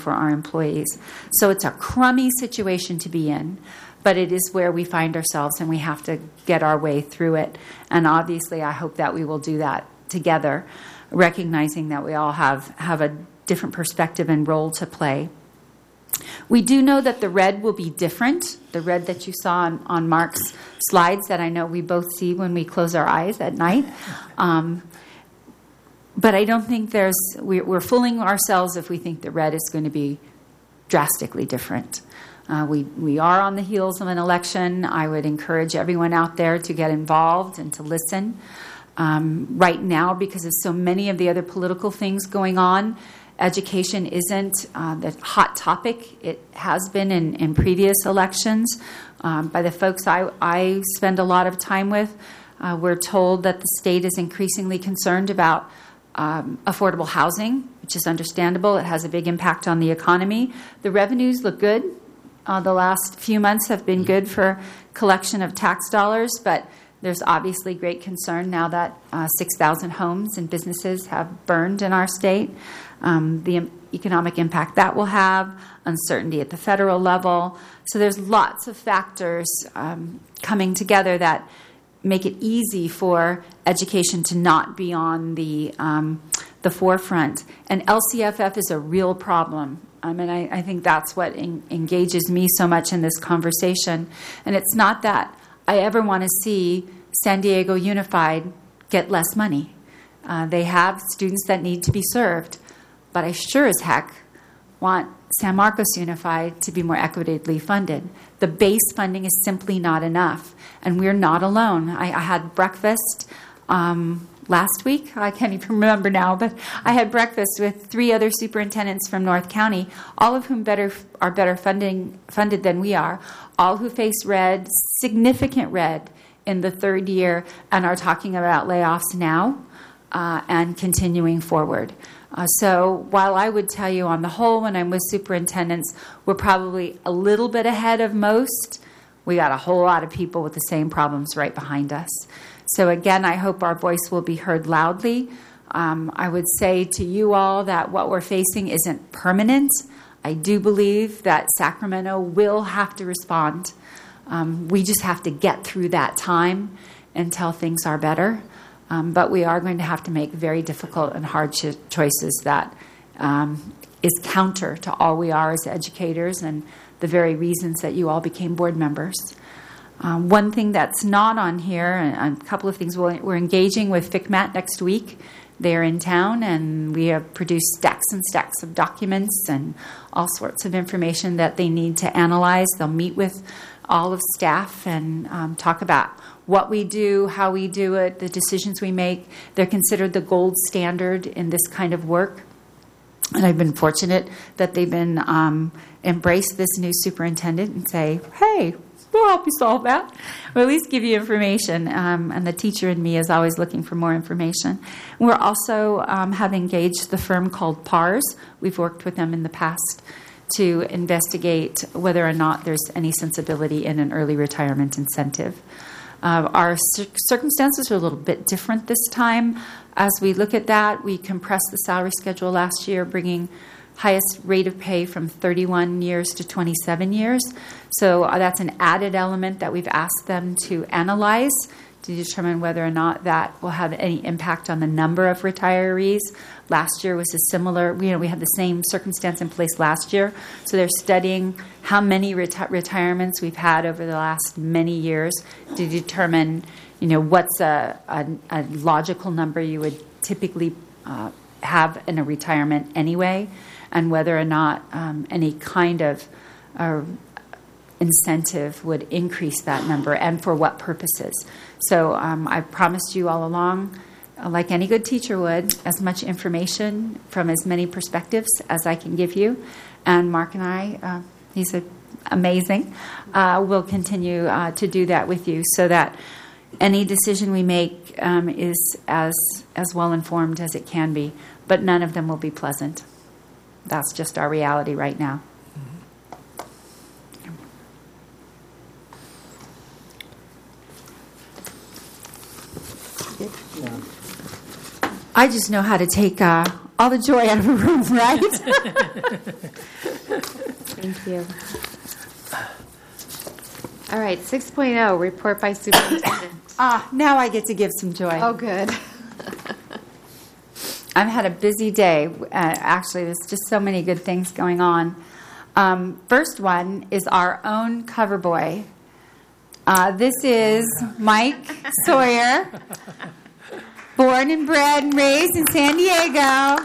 for our employees. So it's a crummy situation to be in, but it is where we find ourselves, and we have to get our way through it. And obviously, I hope that we will do that together, recognizing that we all have a different perspective and role to play. We do know that the red will be different, the red that you saw on Mark's slides that I know we both see when we close our eyes at night. But I don't think we're fooling ourselves if we think the red is going to be drastically different. We are on the heels of an election. I would encourage everyone out there to get involved and to listen. Right now, because of so many of the other political things going on, education isn't the hot topic. It has been in previous elections. By the folks I spend a lot of time with, we're told that the state is increasingly concerned about affordable housing, which is understandable. It has a big impact on the economy. The revenues look good. The last few months have been good for collection of tax dollars, but there's obviously great concern now that 6,000 homes and businesses have burned in our state. The economic impact that will have, uncertainty at the federal level. So there's lots of factors coming together that make it easy for education to not be on the forefront. And LCFF is a real problem. And I think that's what engages me so much in this conversation. And it's not that I ever want to see San Diego Unified get less money. They have students that need to be served. But I sure as heck want San Marcos Unified to be more equitably funded. The base funding is simply not enough. And we're not alone. I had breakfast last week. I can't even remember now, but I had breakfast with 3 other superintendents from North County, all of whom are better funded than we are, all who face red, significant red, in the 3rd year and are talking about layoffs now and continuing forward. So while I would tell you on the whole when I'm with superintendents, we're probably a little bit ahead of most, we got a whole lot of people with the same problems right behind us. So again, I hope our voice will be heard loudly. I would say to you all that what we're facing isn't permanent. I do believe that Sacramento will have to respond. We just have to get through that time until things are better. But we are going to have to make very difficult and hard choices that is counter to all we are as educators and the very reasons that you all became board members. One thing that's not on here, and a couple of things, we're engaging with FCMAT next week. They're in town, and we have produced stacks and stacks of documents and all sorts of information that they need to analyze. They'll meet with all of staff and talk about what we do, how we do it, the decisions we make. They're considered the gold standard in this kind of work. And I've been fortunate that they've been embrace this new superintendent and say, hey, we'll help you solve that, or at least give you information. And the teacher in me is always looking for more information. We're also have engaged the firm called PARS. We've worked with them in the past to investigate whether or not there's any sensibility in an early retirement incentive. Our circumstances are a little bit different this time. As we look at that, we compressed the salary schedule last year, bringing highest rate of pay from 31 years to 27 years. So that's an added element that we've asked them to analyze to determine whether or not that will have any impact on the number of retirees. Last year was a similar, we had the same circumstance in place last year. So they're studying how many retirements we've had over the last many years to determine, what's a logical number you would typically have in a retirement anyway, and whether or not any kind of incentive would increase that number and for what purposes. So I promised you all along, like any good teacher would, as much information from as many perspectives as I can give you. And Mark and I, he's amazing, will continue to do that with you so that any decision we make is as well informed as it can be. But none of them will be pleasant. That's just our reality right now. I just know how to take all the joy out of a room, right? Thank you. All right, 6.0, report by superintendent. Now I get to give some joy. Oh, good. I've had a busy day. Actually, there's just so many good things going on. First one is our own cover boy. This is Mike Sawyer, born and bred and raised in San Diego.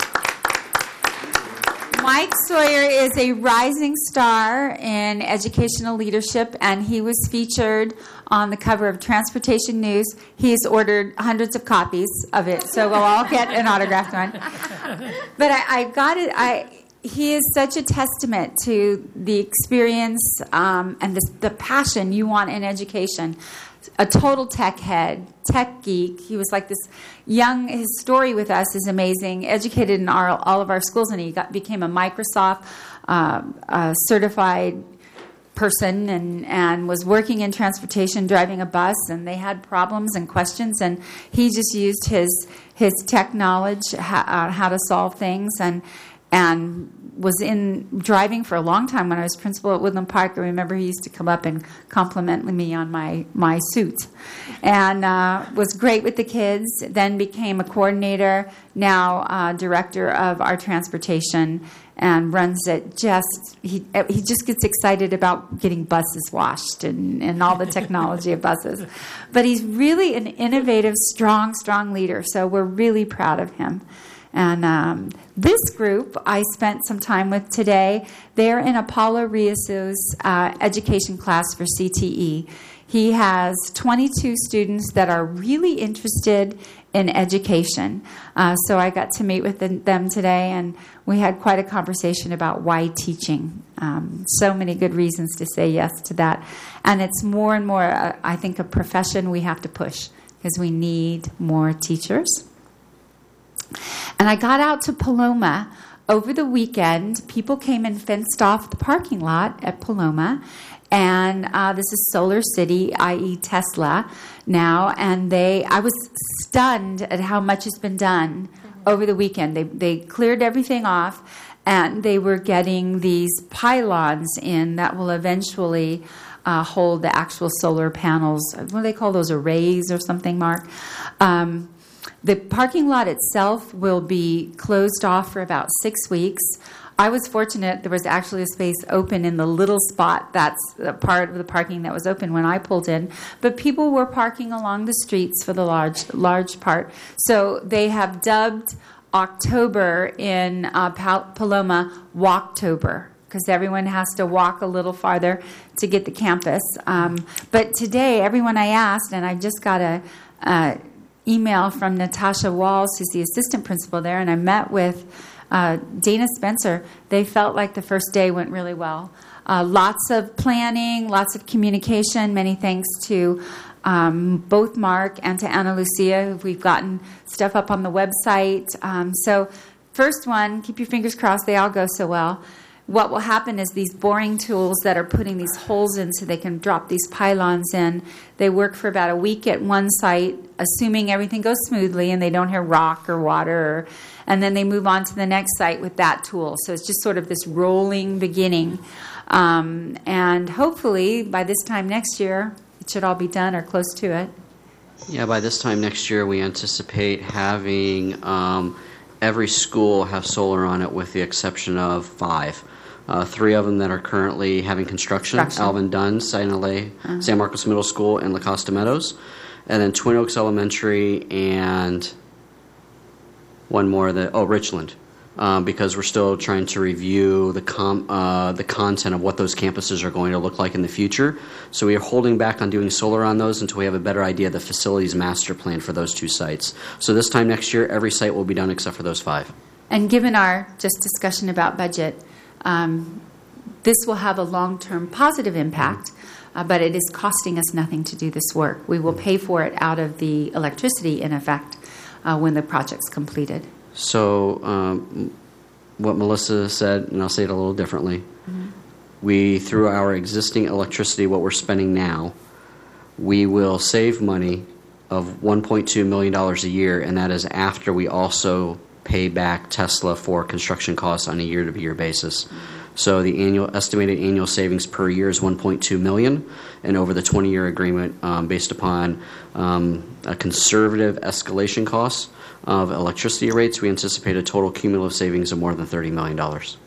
Mike Sawyer is a rising star in educational leadership, and he was featured on the cover of Transportation News. He's ordered hundreds of copies of it, so we'll all get an autographed one. But I got it. He is such a testament to the experience and the passion you want in education. A total tech head, tech geek. He was like this young, his story with us is amazing, educated in all of our schools, and he became a Microsoft certified person and was working in transportation, driving a bus, and they had problems and questions, and he just used his tech knowledge, how to solve things, and was in driving for a long time. When I was principal at Woodland Park, I remember he used to come up and compliment me on my suit, and was great with the kids. Then became a coordinator, now director of our transportation, and runs it. He just gets excited about getting buses washed and all the technology of buses. But he's really an innovative, strong leader. So we're really proud of him. And this group I spent some time with today. They're in Apollo Rios' education class for CTE. He has 22 students that are really interested in education. So I got to meet with them today, and we had quite a conversation about why teaching. So many good reasons to say yes to that. And it's more and more, I think, a profession we have to push because we need more teachers. And I got out to Paloma over the weekend. People came and fenced off the parking lot at Paloma. And this is Solar City, i.e. Tesla, now. And I was stunned at how much has been done over the weekend. They cleared everything off, and they were getting these pylons in that will eventually hold the actual solar panels. What do they call those, arrays or something, Mark? The parking lot itself will be closed off for about 6 weeks. I was fortunate there was actually a space open in the little spot that's a part of the parking that was open when I pulled in. But people were parking along the streets for the large part. So they have dubbed October in Paloma Walktober, because everyone has to walk a little farther to get the campus. But today, everyone I asked, and I just got a email from Natasha Walls, who's the assistant principal there, and I met with Dana Spencer. They felt like the first day went really well. Lots of planning, lots of communication. Many thanks to both Mark and to Ana Lucia. We've gotten stuff up on the website. So first one, keep your fingers crossed, they all go so well. What will happen is these boring tools that are putting these holes in so they can drop these pylons in, they work for about a week at one site, assuming everything goes smoothly and they don't hear rock or water, and then they move on to the next site with that tool. So it's just sort of this rolling beginning. And hopefully by this time next year, it should all be done or close to it. Yeah, by this time next year, we anticipate having every school have solar on it with the exception of 5. 3 of them that are currently having construction. Alvin Dunn, San Marcos Middle School, and La Costa Meadows. And then Twin Oaks Elementary and one more, Richland. Because we're still trying to review the content of what those campuses are going to look like in the future. So we are holding back on doing solar on those until we have a better idea of the facilities master plan for those 2 sites. So this time next year, every site will be done except for those 5. And given our just discussion about budget, this will have a long-term positive impact, but it is costing us nothing to do this work. We will pay for it out of the electricity, in effect, when the project's completed. So what Melissa said, and I'll say it a little differently, we, through our existing electricity, what we're spending now, we will save money of $1.2 million a year, and that is after we also pay back Tesla for construction costs on a year-to-year basis. So the estimated annual savings per year is $1.2 million, and over the 20-year agreement, based upon a conservative escalation cost of electricity rates, we anticipate a total cumulative savings of more than $30 million.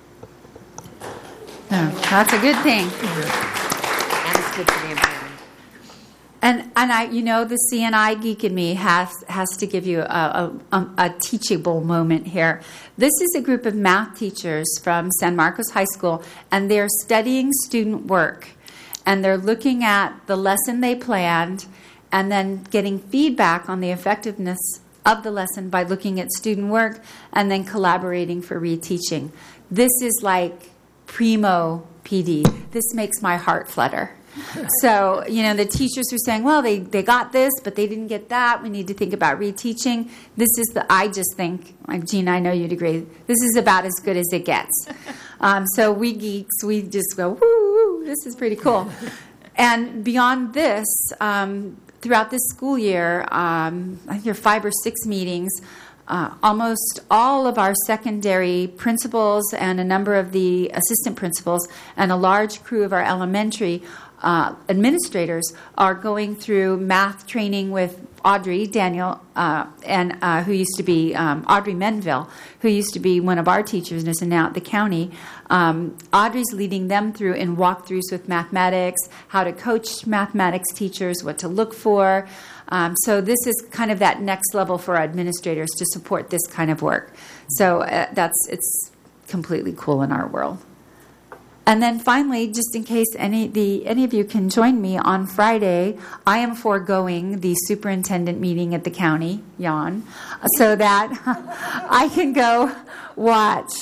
That's a good thing. And it's good for the environment. And the CNI geek in me has to give you a teachable moment here. This is a group of math teachers from San Marcos High School, and they're studying student work. And they're looking at the lesson they planned and then getting feedback on the effectiveness of the lesson by looking at student work and then collaborating for reteaching. This is like primo PD. This makes my heart flutter. So, the teachers are saying, well, they got this, but they didn't get that. We need to think about reteaching. I just think, like Gina, I know you'd agree, this is about as good as it gets. So we geeks, we just go, woo, this is pretty cool. And beyond this, throughout this school year, I think there are 5 or 6 meetings. Almost all of our secondary principals and a number of the assistant principals and a large crew of our elementary administrators are going through math training with Audrey Daniel, who used to be Audrey Menville, who used to be one of our teachers and is now at the county. Audrey's leading them through in walkthroughs with mathematics, how to coach mathematics teachers, what to look for. So this is kind of that next level for our administrators to support this kind of work. So it's completely cool in our world. And then finally, just in case any of you can join me on Friday, I am foregoing the superintendent meeting at the county, Jan, so that I can go watch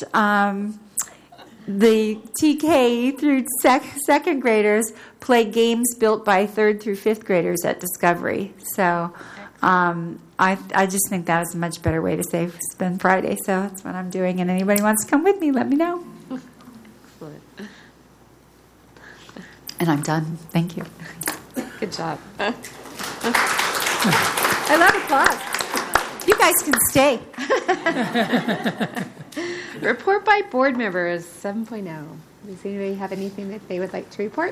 the TK through second graders play games built by 3rd through 5th graders at Discovery. So I just think that is a much better way to spend Friday. So that's what I'm doing. And anybody wants to come with me, let me know. And I'm done. Thank you. Good job. I love applause. You guys can stay. Report by board members 7.0. Does anybody have anything that they would like to report?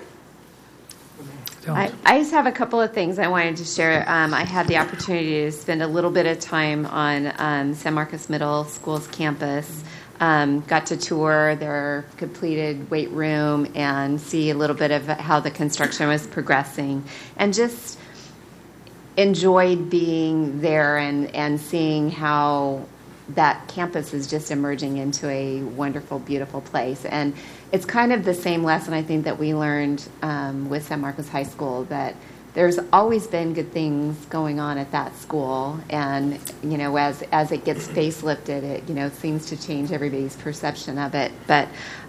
I just have a couple of things I wanted to share. I had the opportunity to spend a little bit of time on San Marcos Middle School's campus. Got to tour their completed weight room and see a little bit of how the construction was progressing, and just enjoyed being there and seeing how that campus is just emerging into a wonderful, beautiful place. And it's kind of the same lesson I think that we learned with San Marcos High School, that there's always been good things going on at that school, and as it gets facelifted, it seems to change everybody's perception of it. But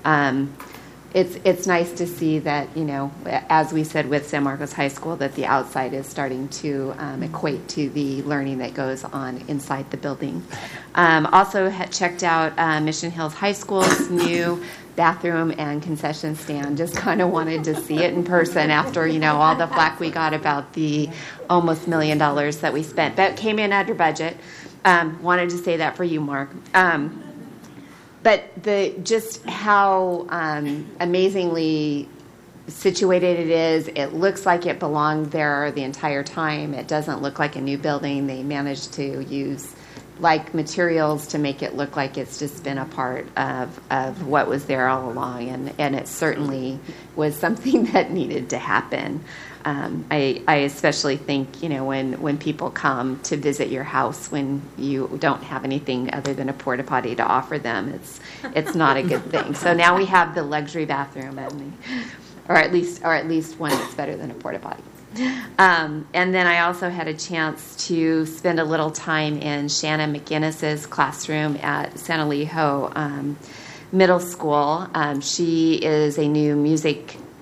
it's nice to see that as we said with San Marcos High School, that the outside is starting to equate to the learning that goes on inside the building. Also checked out Mission Hills High School's new bathroom and concession stand. Just kind of wanted to see it in person after all the flack we got about the almost $1 million that we spent. But came in under budget. Wanted to say that for you, Mark. But just how amazingly situated it is. It looks like it belonged there the entire time. It doesn't look like a new building. They managed to use materials to make it look like it's just been a part of what was there all along, and it certainly was something that needed to happen. I especially think when people come to visit your house when you don't have anything other than a porta potty to offer them, it's not a good thing. So now we have the luxury bathroom, or at least one that's better than a porta potty. And then I also had a chance to spend a little time in Shanna McGinnis's classroom at San Elijo Middle School. She is a new music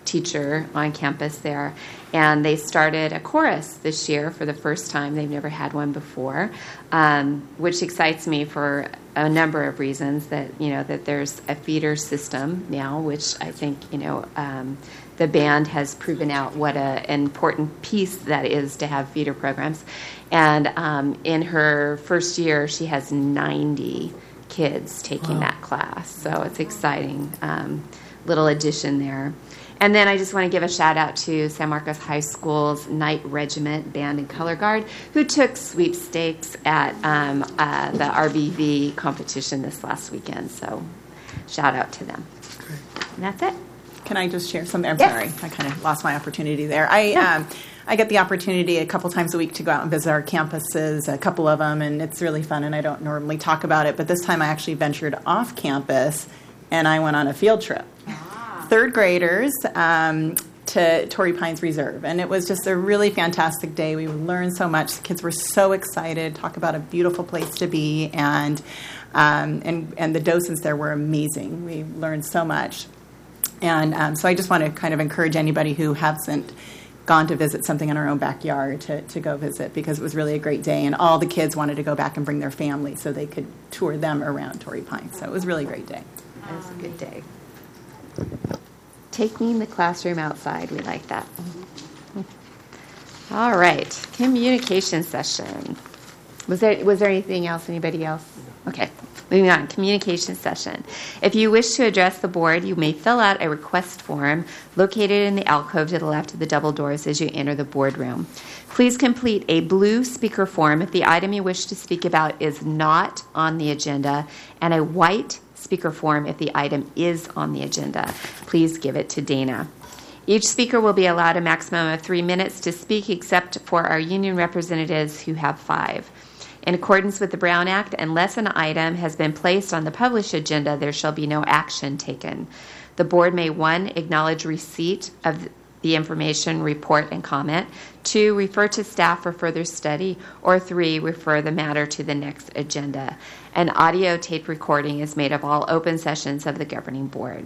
teacher on campus there, and they started a chorus this year for the first time. They've never had one before, which excites me for a number of reasons. That there's a feeder system now, which I think the band has proven out what an important piece that is to have feeder programs. And in her first year, she has 90 kids taking that class, so it's exciting. Little addition there. And then I just want to give a shout out to San Marcos High School's Night Regiment Band and Color Guard, who took sweepstakes at the RBV competition this last weekend. So shout out to them. Great. And that's it. Can I just share something? I'm Yes. sorry. I kind of lost my opportunity there. I get the opportunity a couple times a week to go out and visit our campuses, a couple of them, and it's really fun, and I don't normally talk about it, but this time I actually ventured off campus, and I went on a field trip. Third graders to Torrey Pines Reserve, and it was just a really fantastic day. We learned so much. The kids were so excited, talk about a beautiful place to be, and the docents there were amazing. We learned so much. And so I just want to kind of encourage anybody who hasn't gone to visit something in our own backyard to go visit, because it was really a great day, and all the kids wanted to go back and bring their family so they could tour them around Torrey Pines. So it was a really great day. It was a good day. Taking the classroom outside, we like that. All right, communication session. Was there anything else? Anybody else? Okay, moving on. Communication session. If you wish to address the board, you may fill out a request form located in the alcove to the left of the double doors as you enter the boardroom. Please complete a blue speaker form if the item you wish to speak about is not on the agenda, and a white speaker form if the item is on the agenda. Please give it to Dana. Each speaker will be allowed a maximum of 3 minutes to speak, except for our union representatives who have 5. In accordance with the Brown Act, unless an item has been placed on the published agenda, there shall be no action taken. The board may 1, acknowledge receipt of the information, report, and comment, 2, refer to staff for further study, or 3, refer the matter to the next agenda. An audio tape recording is made of all open sessions of the governing board.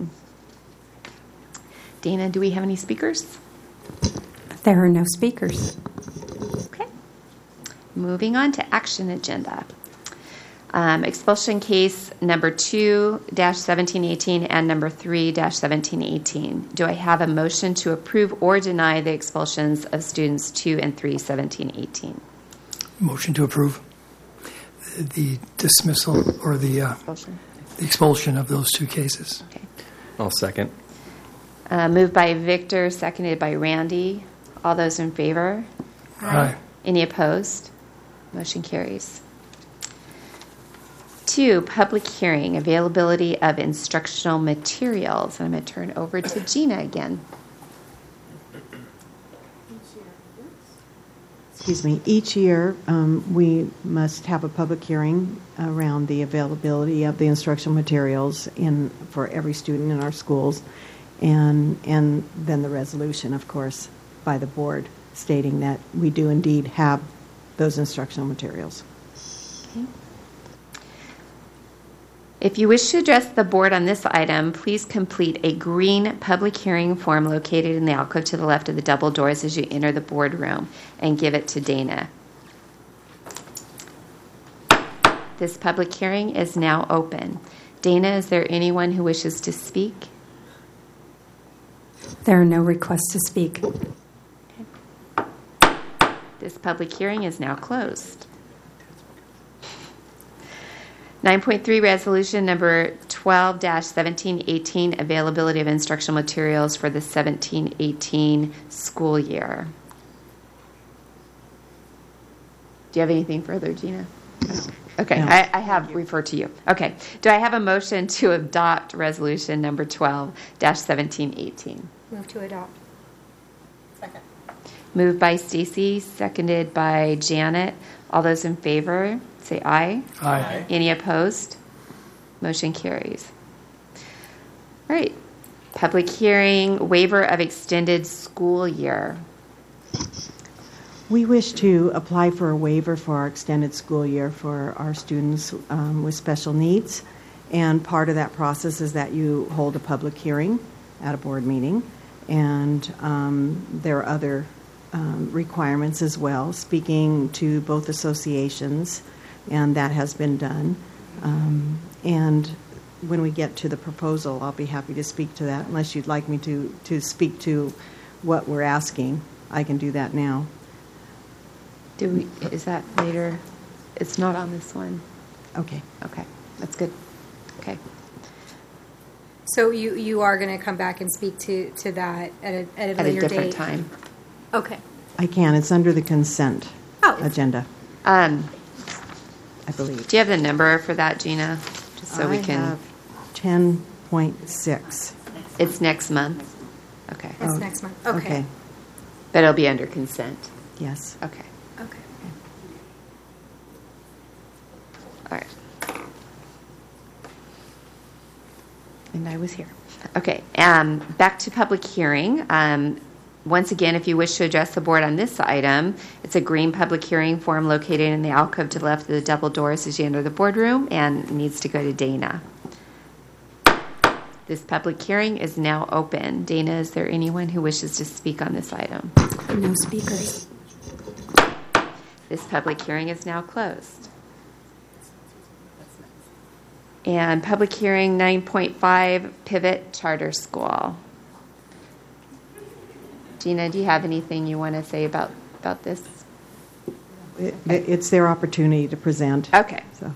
Dana, do we have any speakers? There are no speakers. Okay. Moving on to action agenda. Expulsion case number 2-1718 and number 3-1718. Do I have a motion to approve or deny the expulsions of students 2 and 3-1718? Motion to approve the dismissal or the expulsion of those 2 cases. Okay. I'll second. Moved by Victor, seconded by Randy. All those in favor? Aye. Any opposed? Motion carries. 2, public hearing, availability of instructional materials. I'm going to turn over to Gina again. Excuse me. Each year, we must have a public hearing around the availability of the instructional materials for every student in our schools, and then the resolution, of course, by the board stating that we do indeed have those instructional materials. Okay. If you wish to address the board on this item, please complete a green public hearing form located in the alcove to the left of the double doors as you enter the boardroom, and give it to Dana. This public hearing is now open. Dana, is there anyone who wishes to speak? There are no requests to speak. This public hearing is now closed. 9.3 resolution number 12-1718, availability of instructional materials for the 17-18 school year. Do you have anything further, Gina? Okay, No. I have referred to you. Okay, do I have a motion to adopt resolution number 12-1718? Move to adopt. Second. Moved by Stacy, seconded by Janet. All those in favor, say aye. Aye. Any opposed? Motion carries. All right. Public hearing, waiver of extended school year. We wish to apply for a waiver for our extended school year for our students with special needs. And part of that process is that you hold a public hearing at a board meeting. And there are other requirements as well, speaking to both associations, and that has been done. And when we get to the proposal, I'll be happy to speak to that, unless you'd like me to speak to what we're asking. I can do that now. Is that later? It's not on this one. Okay. Okay, that's good. Okay. So you are going to come back and speak to that at a At later a different date? time. Okay. I can. It's under the consent agenda, I believe. Do you have the number for that, Gina? Just so we can. I have 10.6. It's next month. Okay. It's next month. Okay. But it'll be under consent. Yes. Okay. Okay. All right. And I was here. Okay. Back to public hearing. Once again, if you wish to address the board on this item, it's a green public hearing form located in the alcove to the left of the double doors as you enter the boardroom and needs to go to Dana. This public hearing is now open. Dana, is there anyone who wishes to speak on this item? No speakers. This public hearing is now closed. And public hearing 9.5, Pivot Charter School. Gina, do you have anything you want to say about this? It's their opportunity to present. Okay. So.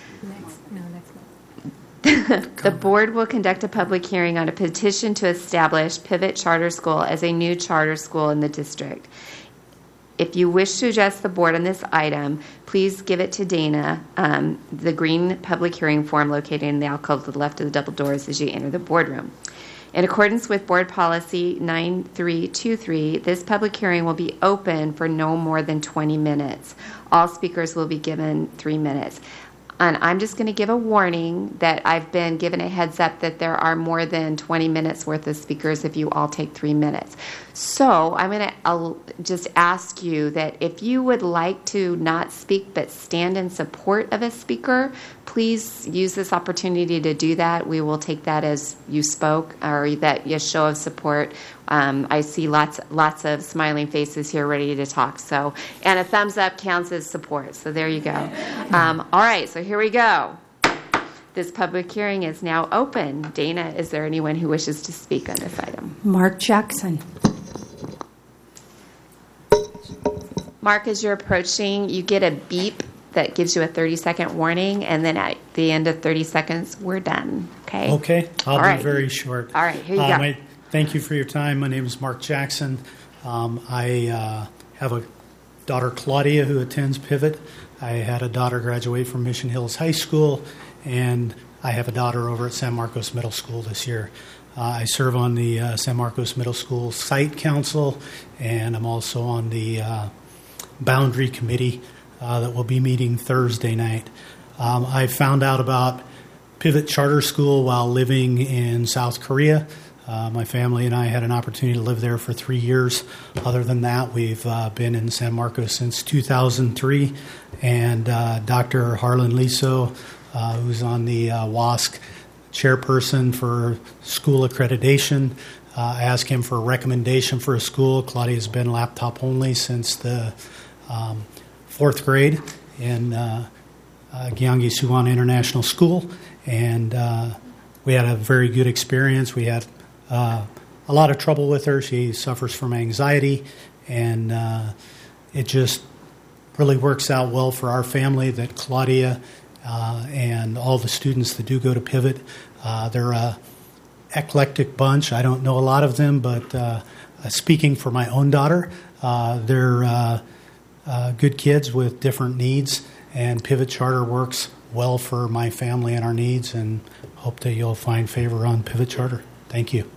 Next month. The board will conduct a public hearing on a petition to establish Pivot Charter School as a new charter school in the district. If you wish to address the board on this item, please give it to Dana, the green public hearing form located in the alcove to the left of the double doors as you enter the boardroom. In accordance with Board Policy 9323, this public hearing will be open for no more than 20 minutes. All speakers will be given 3 minutes. And I'm just going to give a warning that I've been given a heads up that there are more than 20 minutes worth of speakers if you all take 3 minutes. So I'm going to just ask you that if you would like to not speak but stand in support of a speaker, please use this opportunity to do that. We will take that as you spoke or that you show of support. I see lots of smiling faces here ready to talk. So, and a thumbs up counts as support. So there you go. All right, so here we go. This public hearing is now open. Dana, is there anyone who wishes to speak on this item? Mark Jackson. Mark, as you're approaching, you get a beep that gives you a 30-second warning, and then at the end of 30 seconds, we're done. Okay? Okay. I'll All be right. very short. All right, here you go. Thank you for your time. My name is Mark Jackson. I have a daughter, Claudia, who attends Pivot. I had a daughter graduate from Mission Hills High School, and I have a daughter over at San Marcos Middle School this year. I serve on the San Marcos Middle School Site Council, and I'm also on the Boundary Committee that will be meeting Thursday night. I found out about Pivot Charter School while living in South Korea. My family and I had an opportunity to live there for 3 years. Other than that, we've been in San Marcos since 2003. And Dr. Harlan Liso, who's on the WASC chairperson for school accreditation, I asked him for a recommendation for a school. Claudia's been laptop only since the 4th grade in Gyeonggi Suwon International School. And we had a very good experience. We had a lot of trouble with her. She suffers from anxiety, and it just really works out well for our family that Claudia and all the students that do go to Pivot, they're a eclectic bunch. I don't know a lot of them, but speaking for my own daughter, they're good kids with different needs, and Pivot Charter works well for my family and our needs, and hope that you'll find favor on Pivot Charter. Thank you.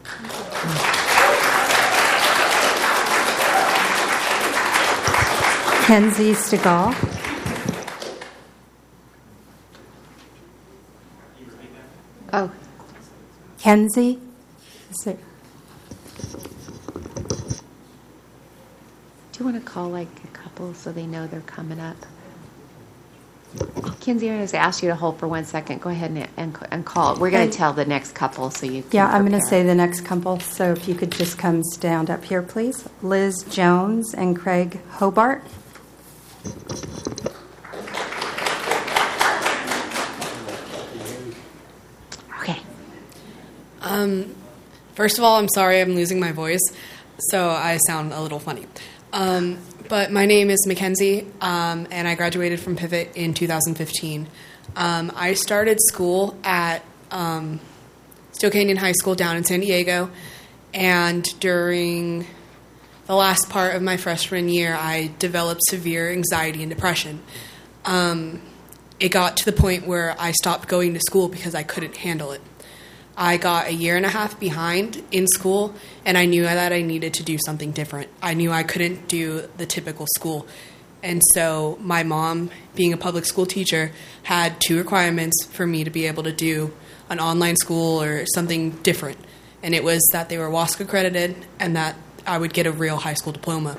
Kenzie Stegall. Oh, Kenzie? Is it? do you want to call like a couple so they know they're coming up? Thank Kinsey, I just asked you to hold for 1 second. Go ahead and call. We're going to tell the next couple so you can Yeah, I'm going to prepare. say the next couple, so if you could just come stand up here, please. Liz Jones and Craig Hobart. Okay. First of all, I'm sorry I'm losing my voice, so I sound a little funny. But my name is Mackenzie, and I graduated from Pivot in 2015. I started school at Steele Canyon High School down in San Diego, and during the last part of my freshman year, I developed severe anxiety and depression. It got to the point where I stopped going to school because I couldn't handle it. I got a year and a half behind in school, and I knew that I needed to do something different. I knew I couldn't do the typical school. And so my mom, being a public school teacher, had 2 requirements for me to be able to do an online school or something different. And it was that they were WASC accredited and that I would get a real high school diploma.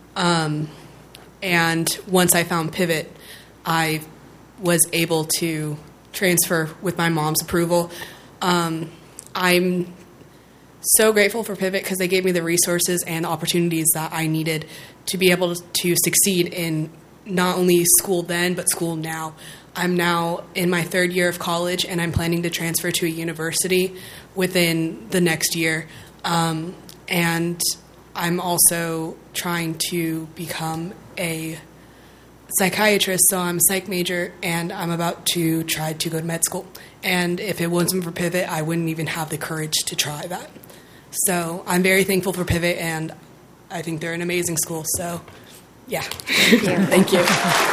And once I found Pivot, I was able to transfer with my mom's approval. I'm so grateful for Pivot because they gave me the resources and the opportunities that I needed to be able to succeed in not only school then, but school now. I'm now in my 3rd year of college, and I'm planning to transfer to a university within the next year. And I'm also trying to become a psychiatrist, so I'm a psych major, and I'm about to try to go to med school. And if it wasn't for Pivot, I wouldn't even have the courage to try that. So I'm very thankful for Pivot, and I think they're an amazing school. So, yeah. Thank you.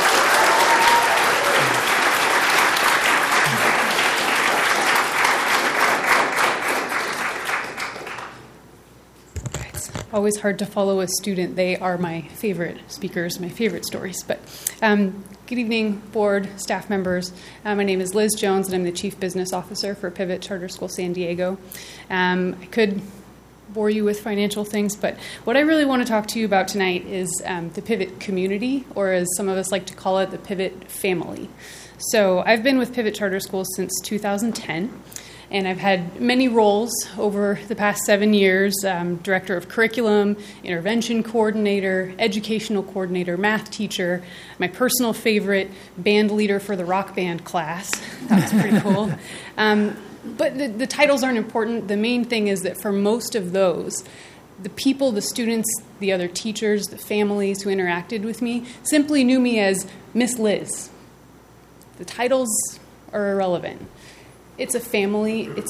Always hard to follow a student. They are my favorite speakers, my favorite stories. But good evening, board, staff members. My name is Liz Jones, and I'm the Chief Business Officer for Pivot Charter School San Diego. I could bore you with financial things, but what I really want to talk to you about tonight is the Pivot community, or as some of us like to call it, the Pivot family. So I've been with Pivot Charter School since 2010. And I've had many roles over the past 7 years, director of curriculum, intervention coordinator, educational coordinator, math teacher, my personal favorite, band leader for the rock band class. That was pretty cool. But the titles aren't important. The main thing is that for most of those, the people, the students, the other teachers, the families who interacted with me simply knew me as Miss Liz. The titles are irrelevant. It's a family. It's